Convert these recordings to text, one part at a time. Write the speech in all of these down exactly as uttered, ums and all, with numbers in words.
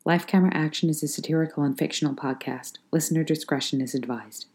Life Camera Action is a satirical and fictional podcast. Listener discretion is advised.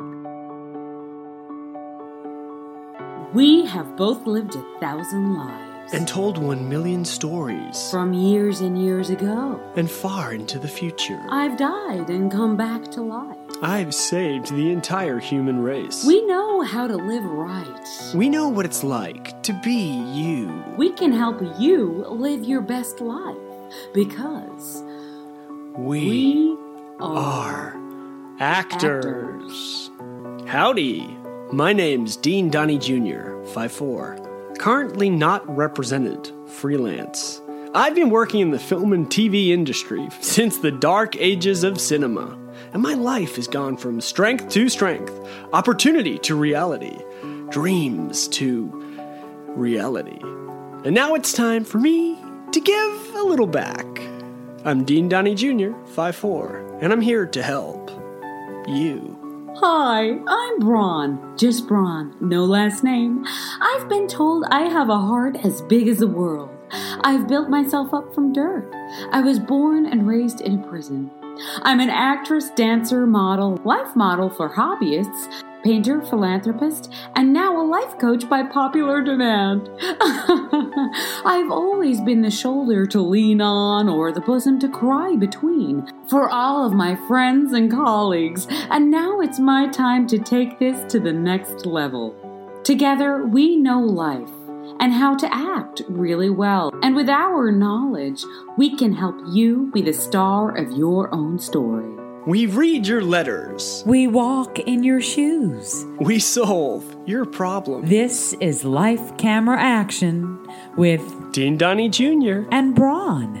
We have both lived a thousand lives. And told one million stories. From years and years ago. And far into the future. I've died and come back to life. I've saved the entire human race. We know how to live right. We know what it's like to be you. We can help you live your best life because we, we are, are actors. actors. Howdy, my name's Dean Donnie Junior, five foot four. Currently not represented, freelance. I've been working in the film and T V industry since the dark ages of cinema. And my life has gone from strength to strength, opportunity to reality, dreams to reality. And now it's time for me to give a little back. I'm Dean Donnie Junior, five foot four, and I'm here to help you. Hi, I'm Braun. Just Braun, no last name. I've been told I have a heart as big as the world. I've built myself up from dirt. I was born and raised in a prison. I'm an actress, dancer, model, life model for hobbyists, painter, philanthropist, and now a life coach by popular demand. I've always been the shoulder to lean on or the bosom to cry between for all of my friends and colleagues, and now it's my time to take this to the next level. Together, we know life and how to act really well. And with our knowledge, we can help you be the star of your own story. We read your letters. We walk in your shoes. We solve your problem. This is Life Camera Action with Dean Donnie Junior and Braun.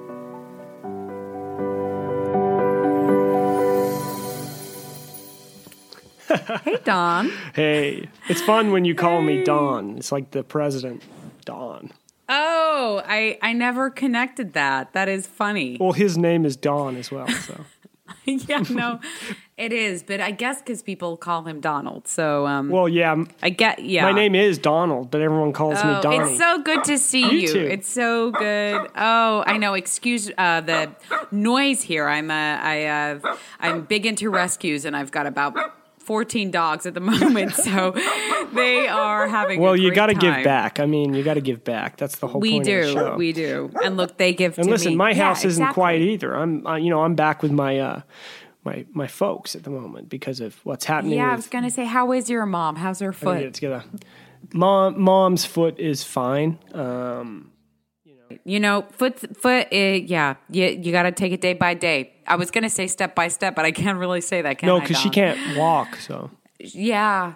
Hey, Don. Hey, it's fun when you call hey. me Don. It's like the president, Don. Oh, I, I never connected that. That is funny. Well, his name is Don as well, so. Yeah, no, it is. But I guess because people call him Donald. So, um, well, yeah. I get, yeah. My name is Donald, but everyone calls oh, me Donnie. It's so good to see you. you. Too. It's so good. Oh, I know. Excuse uh, the noise here. I'm, uh, I, uh, I'm big into rescues, and I've got about fourteen dogs at the moment, so they are having well, a great you got to time. give back. I mean, you got to give back. That's the whole we point do, of the show. We do. And look, they give and to listen, me. my yeah, house isn't exactly. quiet either. I'm, uh, you know, I'm back with my, uh, my, my folks at the moment because of what's happening. Yeah, with, I was going to say, how is your mom? How's her foot? Get it together. Mom, mom's foot is fine. Um, You know, foot, foot. Uh, yeah, you you got to take it day by day. I was going to say step by step, but I can't really say that. Can no, I, because Don? she can't walk. So yeah.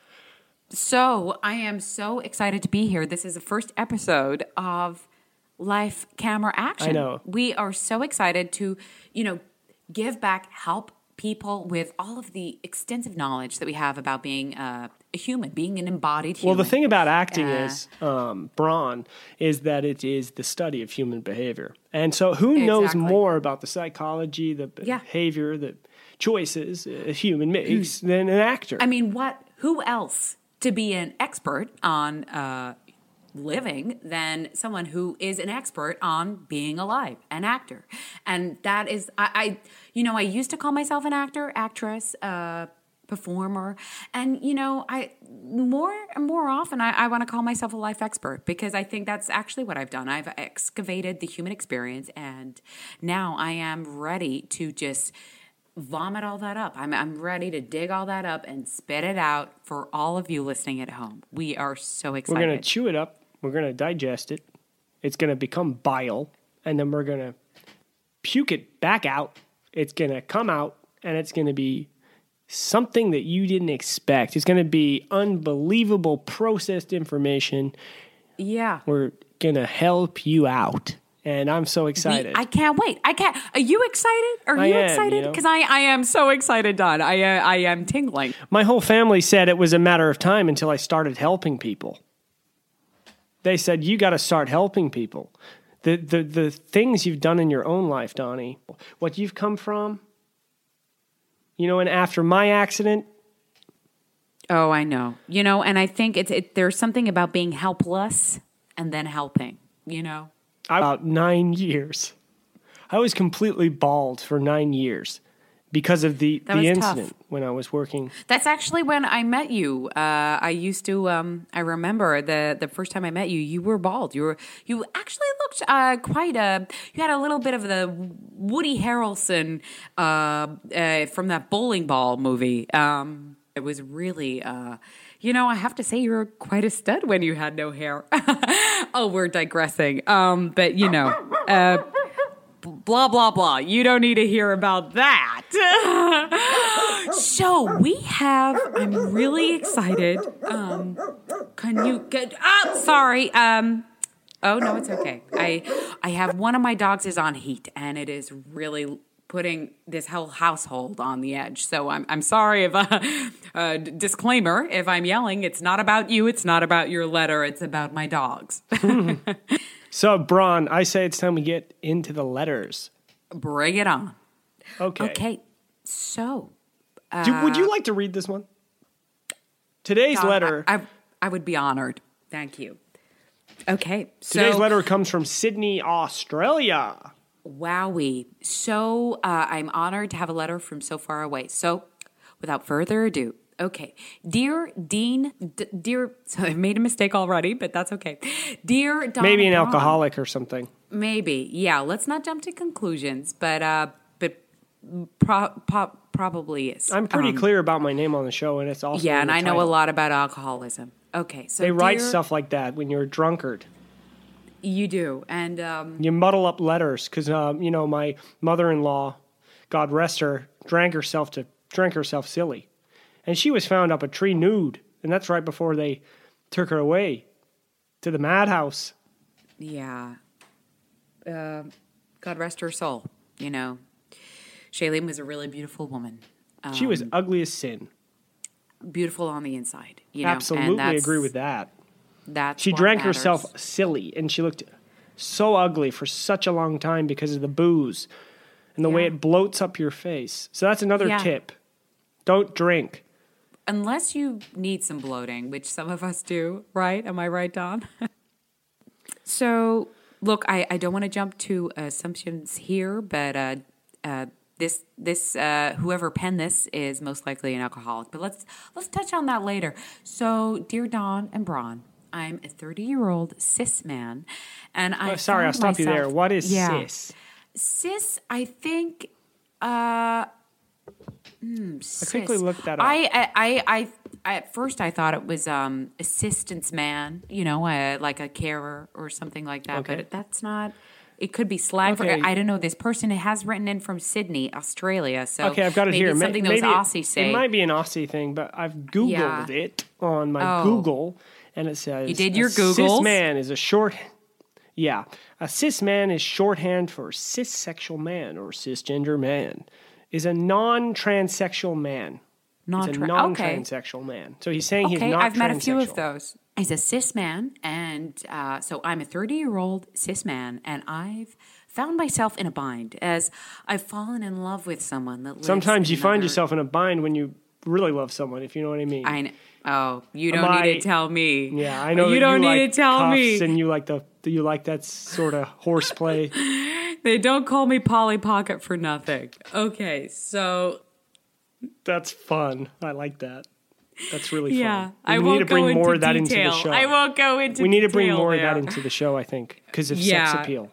So I am so excited to be here. This is the first episode of Life Camera Action. I know. We are so excited to, you know, give back, help people with all of the extensive knowledge that we have about being uh, a human, being an embodied human. Well, the thing about acting uh, is, um, Braun, is that it is the study of human behavior. And so who knows exactly. more about the psychology, the yeah. behavior, the choices a human makes than an actor? I mean, what? Who else to be an expert on uh, living than someone who is an expert on being alive, an actor? And that is, I, I you know, I used to call myself an actor, actress, uh, performer, and you know, I more and more often I, I want to call myself a life expert because I think that's actually what I've done. I've excavated the human experience, and now I am ready to just vomit all that up. I'm I'm ready to dig all that up and spit it out for all of you listening at home. We are so excited. We're going to chew it up. We're going to digest it. It's going to become bile, and then we're going to puke it back out. It's going to come out, and it's going to be something that you didn't expect. It's going to be unbelievable processed information. Yeah. We're going to help you out. And I'm so excited. We, I can't wait. I can't. Are you excited? Are I you am, excited? you Because know? I, I am so excited, Don. I, uh, I am tingling. My whole family said it was a matter of time until I started helping people. They said, you got to start helping people. The, the, the things you've done in your own life, Donnie, what you've come from, you know, and after my accident. Oh, I know. You know, and I think it's it, there's something about being helpless and then helping, you know? About nine years. I was completely bald for nine years because of the, That the was incident tough. when I was working. That's actually when I met you. Uh, I used to. Um, I remember the the first time I met you. You were bald. You were. You actually looked uh, quite. A, you had a little bit of the Woody Harrelson uh, uh, from that bowling ball movie. Um, it was really. Uh, you know, I have to say, you were quite a stud when you had no hair. Oh, we're digressing. Um, but you know. Uh, Blah, blah, blah. You don't need to hear about that. So we have, I'm really excited. Um, can you get, oh, sorry. Um, oh, no, it's okay. I, I have one of my dogs is on heat and it is really putting this whole household on the edge. So I'm, I'm sorry if, uh, uh, disclaimer, if I'm yelling, it's not about you. It's not about your letter. It's about my dogs. So, Braun, I say it's time we get into the letters. Bring it on. Okay. Okay. So, uh, Do, would you like to read this one? Today's God, letter. I, I, I would be honored. Thank you. Okay. So, Today's letter comes from Sydney, Australia. Wowie. So, uh, I'm honored to have a letter from so far away. So, without further ado. Okay. Dear Dean, d- dear, so I've made a mistake already, but that's okay. Dear Don Maybe an Braun, alcoholic or something. Maybe. Yeah. Let's not jump to conclusions, but, uh, but pro- pro- probably is. I'm pretty Um, clear about my name on the show, and it's also Yeah, in and the I know a title. lot about alcoholism. Okay. So, They write dear- stuff like that when you're a drunkard. You do. And, um, You muddle up letters because, um, you know, my mother-in-law, God rest her, drank herself to drank herself silly. And she was found up a tree nude, and that's right before they took her away to the madhouse. Yeah. Uh, God rest her soul. You know, Shailene was a really beautiful woman. Um, She was ugly as sin. beautiful on the inside. You know, Absolutely and that's, agree with that. That's She what drank matters. herself silly, and she looked so ugly for such a long time because of the booze and the way Yeah. it bloats up your face. So that's another Yeah. tip. Don't drink. Unless you need some bloating, which some of us do, right? Am I right, Don? So, look, I, I don't want to jump to assumptions here, but uh, uh, this this uh, whoever penned this is most likely an alcoholic. But let's let's touch on that later. So, dear Don and Braun, I'm a thirty-year-old cis man, and I Oh, sorry, I'll found stop you there. myself- What is Yeah. cis? Cis, I think. Uh, hmm, I quickly cis. looked that up. I, I, I, I, at first I thought it was um, assistance man, you know, uh, like a carer or something like that. Okay. But that's not. It could be slang Okay. for. I don't know. This person has written in from Sydney, Australia. So Okay, I've got it maybe here. It's Ma- something maybe those Aussies it, say. It might be an Aussie thing, but I've Googled Yeah. it on my Oh. Google, and it says You did your a cis Googles? man is a short. Yeah, a cis man is shorthand for cis-sexual man or cisgender man. Is a non-transsexual man. Non It's a non-transsexual man. So he's saying he's Okay, not I've met a few of transsexual. those. He's a cis man, and uh, so I'm a thirty-year-old cis man, and I've found myself in a bind as I've fallen in love with someone that lives Sometimes in you find another- yourself in a bind when you really love someone, if you know what I mean. I know. Oh, you don't My- need to tell me. Yeah, I know You that don't you need like to tell cuffs me. and you like the you like that sort of horseplay. They don't call me Polly Pocket for nothing. Okay, so That's fun. I like that. That's really fun. yeah, We I need won't to bring go into more of that detail. into the show. I won't go into. we need to bring detail more there. of that into the show, I think, because of Yeah. sex appeal.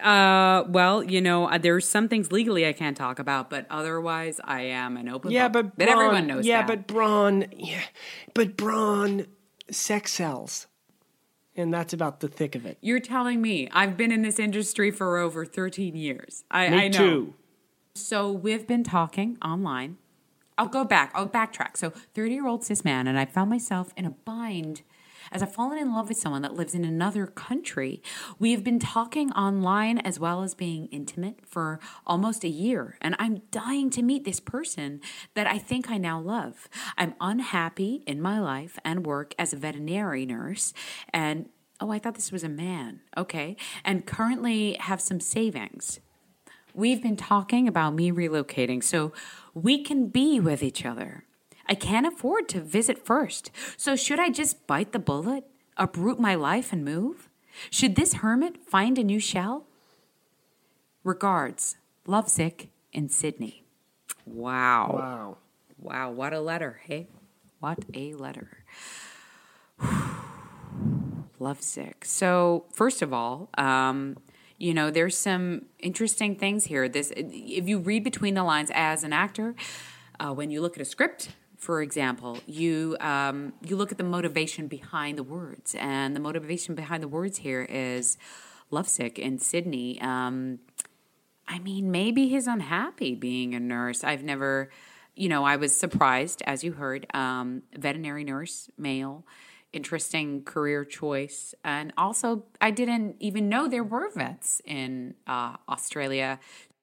Uh, well, you know, uh, there's some things legally I can't talk about, but otherwise, I am an open Yeah, book. but but Braun, everyone knows Yeah, that. but Braun, yeah, but Braun, sex sells, and that's about the thick of it. You're telling me I've been in this industry for over thirteen years. I, Me I know. too. So we've been talking online. I'll go back. I'll backtrack. So thirty-year-old cis man, and I found myself in a bind as I've fallen in love with someone that lives in another country. We have been talking online as well as being intimate for almost a year, and I'm dying to meet this person that I think I now love. I'm unhappy in my life and work as a veterinary nurse, and oh, I thought this was a man. Okay. And currently have some savings. We've been talking about me relocating so we can be with each other. I can't afford to visit first. So should I just bite the bullet, uproot my life and move? Should this hermit find a new shell? Regards, Lovesick in Sydney. Wow. Wow. Wow, what a letter, hey? What a letter. Lovesick. So, first of all, um, you know, there's some interesting things here. This, if you read between the lines as an actor, uh, when you look at a script, for example, you um, you look at the motivation behind the words, and the motivation behind the words here is lovesick in Sydney. Um, I mean, maybe he's unhappy being a nurse. I've never, you know, I was surprised, as you heard, um, veterinary nurse, male. Interesting career choice. And also, I didn't even know there were vets in uh, Australia.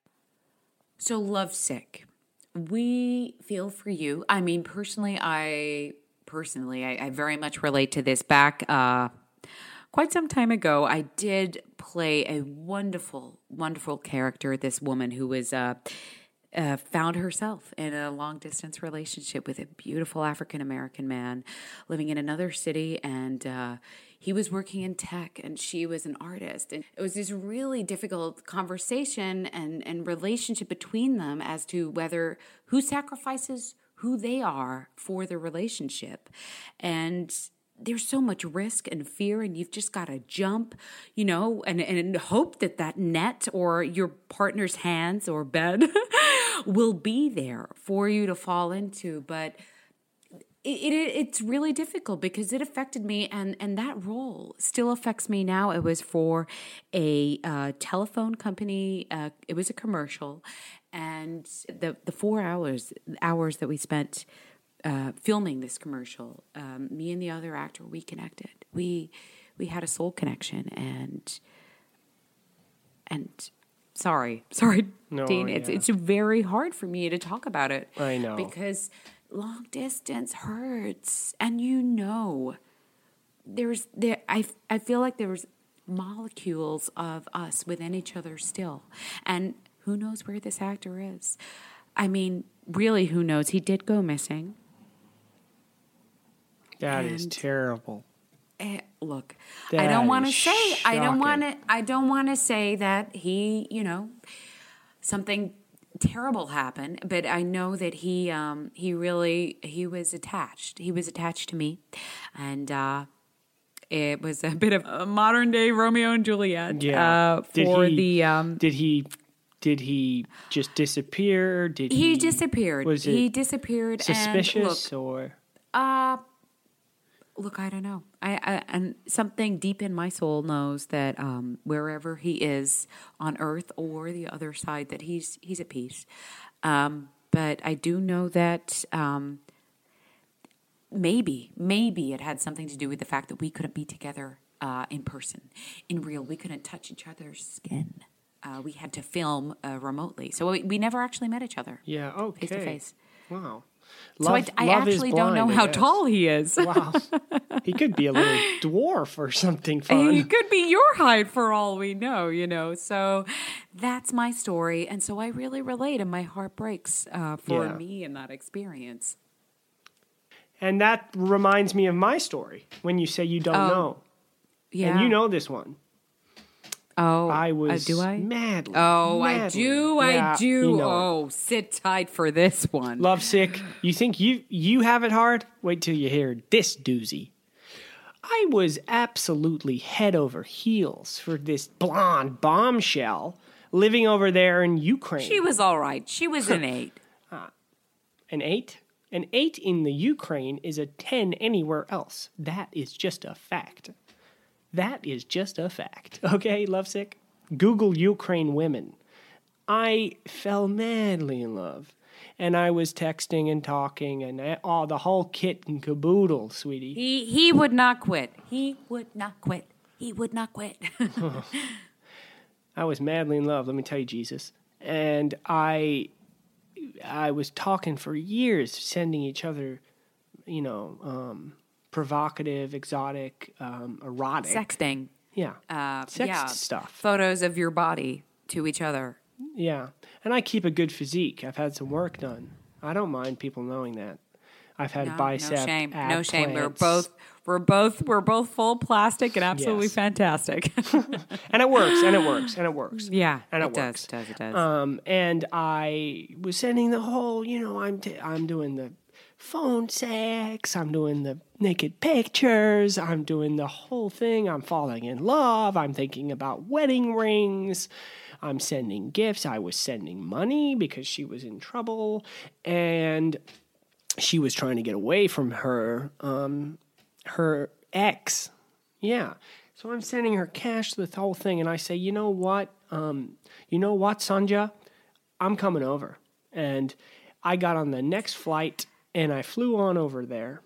So, lovesick. We feel for you. I mean, personally, I personally, I, I very much relate to this. Back uh, quite some time ago, I did play a wonderful, wonderful character. This woman who was uh, uh, found herself in a long distance relationship with a beautiful African American man living in another city, and uh, he was working in tech and she was an artist. And it was this really difficult conversation and, and relationship between them as to whether who sacrifices who they are for the relationship. And there's so much risk and fear, and you've just got to jump, you know, and, and hope that that net or your partner's hands or bed will be there for you to fall into. But It, it it's really difficult because it affected me, and, and that role still affects me now. It was for a uh, telephone company. Uh, it was a commercial, and the the four hours hours that we spent uh, filming this commercial, um, me and the other actor, we connected. We we had a soul connection, and and sorry, sorry, No, Dean. yeah. It's it's very hard for me to talk about it. I know. Because long distance hurts, and you know, there's there. I I feel like there's molecules of us within each other still, and who knows where this actor is? I mean, really, who knows? He did go missing. That is And- terrible. Eh, look, That I don't want to is say. I don't shocking. want to. I don't want to say that he, you know, something terrible happened, but I know that he um, he really he was attached. He was attached to me, and uh, it was a bit of a modern day Romeo and Juliet. Yeah. Uh, Did for he- the um, Did he? Did he just disappear? Did he, he? disappeared. Was it he disappeared. suspicious and look, or? uh, look, I don't know. I, I and something deep in my soul knows that um, wherever he is on Earth or the other side, that he's he's at peace. Um, but I do know that um, maybe maybe it had something to do with the fact that we couldn't be together uh, in person, in real. We couldn't touch each other's skin. Uh, we had to film uh, remotely, so we, we never actually met each other. Yeah. Okay. Face to face. Wow. So Love- I, I love is actually don't blind, know I how guess. tall he is. Wow. He could be a little dwarf or something He fun. could be your height for all we know, you know. So that's my story. And so I really relate, and my heart breaks uh, for Yeah. me in that experience. And that reminds me of my story when you say you don't Oh, know. Yeah. And you know this one. Oh, I uh, was do I? madly. Oh, I madly- do. Yeah, I do. you know it. Oh, sit tight for this one. Lovesick, you think you you have it hard? Wait till you hear this doozy. I was absolutely head over heels for this blonde bombshell living over there in Ukraine. She was all right. She was an eight. An eight? An eight in the Ukraine is a ten anywhere else. That is just a fact. That is just a fact. Okay, Lovesick? Google Ukraine women. I fell madly in love. And I was texting and talking and uh, oh, the whole kit and caboodle, sweetie. He he would not quit. He would not quit. He would not quit. I was madly in love, let me tell you, Jesus. And I I was talking for years, sending each other, you know, um, provocative, exotic, um, erotic. Sexting. Yeah. Uh, Sex yeah. stuff. Photos of your body to each other. Yeah. And I keep a good physique. I've had some work done. I don't mind people knowing that. I've had No, bicep. no shame. ab No shame. We're plants. both we're both we're both full plastic and absolutely Yes. fantastic. And it works, and it works, and it works. yeah, and it, it does, works. it does, it does. Um, and I was sending the whole, you know, I'm t- I'm doing the phone sex, I'm doing the naked pictures, I'm doing the whole thing. I'm falling in love. I'm thinking about wedding rings. I'm sending gifts. I was sending money because she was in trouble, and she was trying to get away from her um, her ex. Yeah. So I'm sending her cash, the whole thing, and I say, you know what? Um, you know what, Sanja? I'm coming over. And I got on the next flight, and I flew on over there.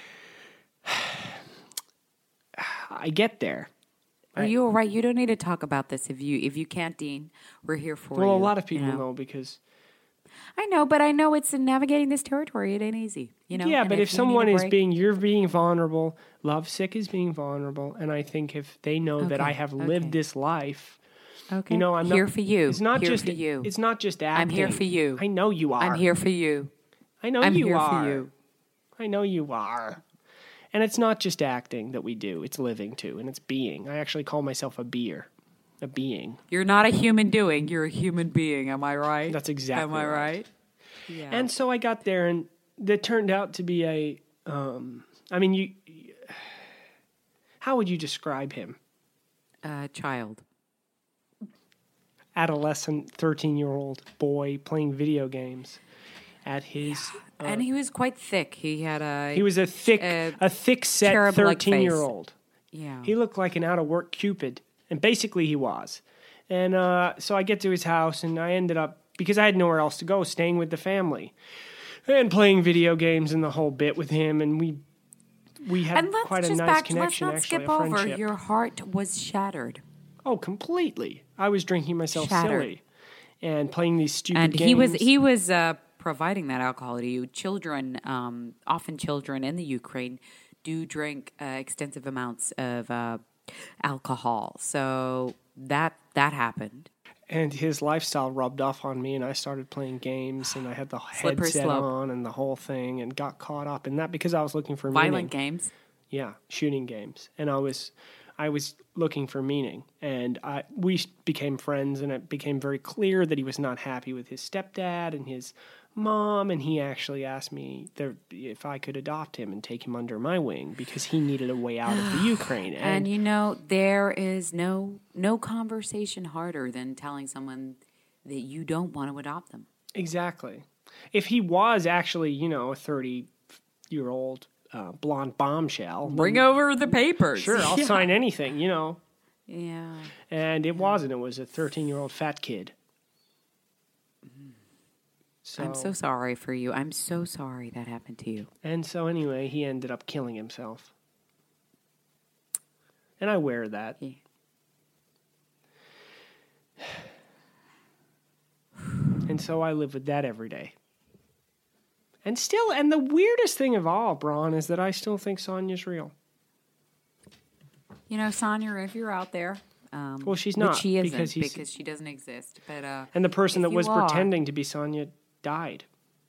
I get there. Are you all right? You don't need to talk about this if you if you can't, Dean. We're here for you. Well, a lot of people you know? know because... I know, but I know it's in navigating this territory. It ain't easy, you know. Yeah, And but if you need someone a is break- being, you're being vulnerable, lovesick is being vulnerable, and I think if they know that Okay, I have lived okay. this life, okay. you know, I'm here not, for you. It's not here just for you. It's not just acting. I'm here for you. I know you are. I'm here for you. I know I'm you here are. for you. I know you are. And it's not just acting that we do; it's living too, and it's being. I actually call myself a beer, a being. You're not a human doing. You're a human being. Am I right? That's exactly Am I right. right? Yeah. And so I got there, and that turned out to be a. Um, I mean, you. How would you describe him? uh, child. Adolescent, thirteen-year-old boy playing video games at his. Uh, and he was quite thick. He had a. he was a thick, uh, a thick-set cherub-like face. thirteen-year-old. Yeah. He looked like an out-of-work Cupid, and basically he was. And uh, so I get to his house, and I ended up, because I had nowhere else to go, staying with the family and playing video games and the whole bit with him, and we we had and let's quite a just nice back. Let's connection. not actually, skip a over. friendship. Your heart was shattered. Oh, completely! I was drinking myself Shattered. silly and playing these stupid And games. he was he was uh, providing that alcohol to you. Children, um, often children in the Ukraine, do drink uh, extensive amounts of uh, alcohol. So that that happened. And his lifestyle rubbed off on me, and I started playing games, and I had the Slippery headset slope. on and the whole thing, and got caught up in that because I was looking for Violent meaning. games. Yeah, shooting games, and I was, I was looking for meaning, and I we became friends, and it became very clear that he was not happy with his stepdad and his mom, and he actually asked me there, if I could adopt him and take him under my wing because he needed a way out of the Ukraine. And And, you know, there is no no conversation harder than telling someone that you don't want to adopt them. exactly, if he was actually, you know, a thirty-year-old uh, blonde bombshell, Bring over the papers. sure, I'll sign anything, you know. Yeah. And it wasn't. It was a thirteen-year-old fat kid. So, I'm so sorry for you. I'm so sorry that happened to you. and so anyway, he ended up killing himself. And I wear that. Yeah. And so I live with that every day. And still, and the weirdest thing of all, Braun, is that I still think Sonya's real. You know, Sonia, if you're out there, um, Well, she's which not, she isn't because he's- because she doesn't exist. But uh, And the person if that you was are- pretending to be Sonya died.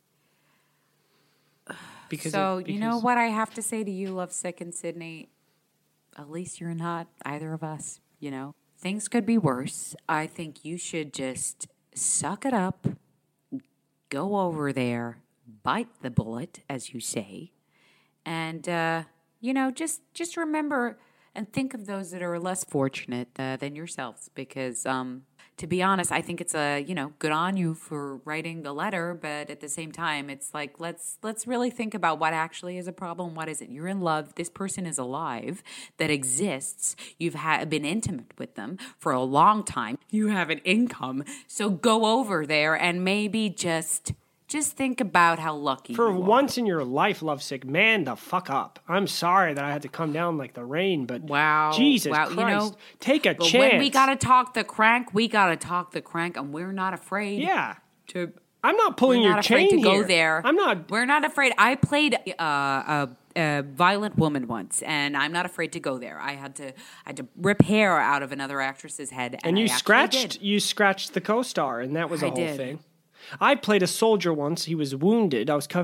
Because so it- you know because- what I have to say to you, Lovesick and Sydney. At least you're not either of us. You know, things could be worse. I think you should just suck it up, go over there, bite the bullet, as you say, and uh, you know, just just remember and think of those that are less fortunate uh, than yourselves. Because um, to be honest, I think it's a you know good on you for writing the letter, but at the same time, it's like let's let's really think about what actually is a problem. What is it? You're in love. This person is alive, that exists. You've ha- been intimate with them for a long time. You have an income, so go over there and maybe just just think about how lucky For you are. once in your life, Lovesick, man the fuck up. I'm sorry that I had to come down like the rain, but Wow. Jesus Wow, you Christ, know, take a But chance. when we gotta talk the crank, we gotta talk the crank, and we're not afraid. yeah, to I'm not pulling we're your not afraid chain to go here. there. I'm not. We're not afraid. I played uh, a, a violent woman once, and I'm not afraid to go there. I had to, I had to rip hair out of another actress's head, and, And you I actually scratched, did. you scratched the co-star, and that was a I whole did. thing. I played a soldier once. He was wounded. I was covered in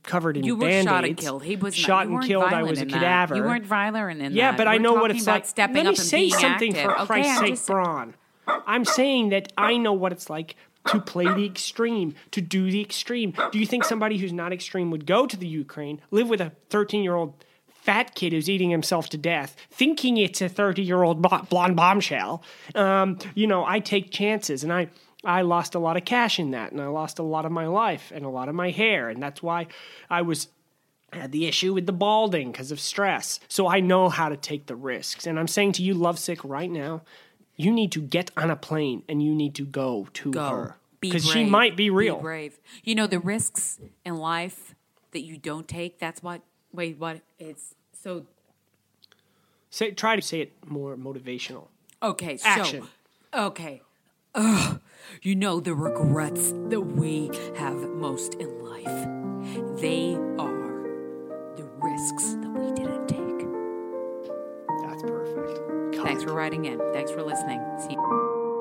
covered in You were Band-Aids. shot and killed. He was not, shot you and weren't killed. I violent was a in that. cadaver. You weren't violent in yeah, that. but I We're know what talking it's about like. Stepping Let up me and say being something active. for Okay, Christ's I'm sake, just- Braun. I'm saying that I know what it's like to play the extreme, to do the extreme. Do you think somebody who's not extreme would go to the Ukraine, live with a thirteen-year-old fat kid who's eating himself to death, thinking it's a thirty-year-old blonde bombshell? Um, you know, I take chances, and I, I lost a lot of cash in that, and I lost a lot of my life and a lot of my hair, and that's why I was had the issue with the balding because of stress. So I know how to take the risks, and I'm saying to you, Lovesick, right now, you need to get on a plane and you need to go to Go. her Be because she brave. might be real. Be brave. You know, the risks in life that you don't take, that's what, wait, what? It's so, Say, try to say it more motivational. okay, so, Action. okay. Ugh. You know, the regrets that we have most in life, they are the risks that we didn't take. That's perfect. God. Thanks for writing in. Thanks for listening. See you.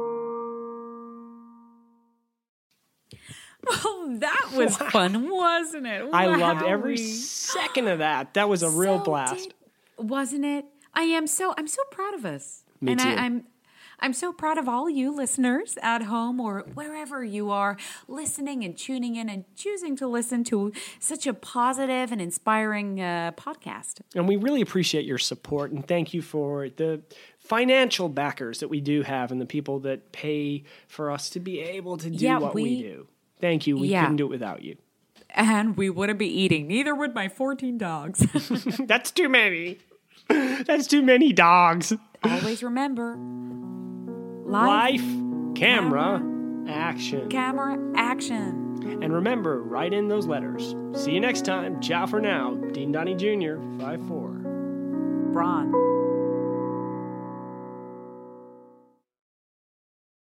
Oh, that was fun, wasn't it? I loved every Wowie. second of that. That was a real So blast. did- wasn't it? I am so I'm so proud of us. Me and too. I, I'm I'm so proud of all you listeners at home or wherever you are listening and tuning in and choosing to listen to such a positive and inspiring uh, podcast. And we really appreciate your support, and thank you for the financial backers that we do have and the people that pay for us to be able to do Yeah, what we, we- do. Thank you. We Yeah. couldn't do it without you. And we wouldn't be eating. Neither would my fourteen dogs. That's too many. That's too many dogs. Always remember, life, Life, camera, action. camera, action. And remember, write in those letters. See you next time. Ciao for now. Dean Donnie Junior, five four. Braun.